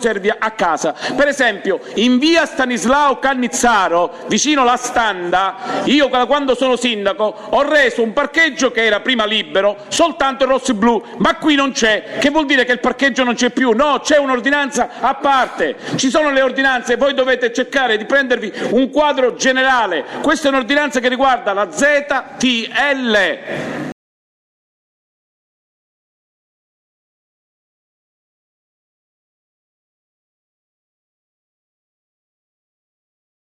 conservi a casa. Per esempio, in via Stanislao Cannizzaro, vicino alla Standa, io quando sono sindaco ho reso un parcheggio che era prima libero soltanto rossi-blu, ma qui non c'è. Che vuol dire che il parcheggio non c'è più? No, c'è un'ordinanza a parte. Ci sono le ordinanze, voi dovete cercare di prendervi un quadro generale. Questa è un'ordinanza che riguarda la ZTL.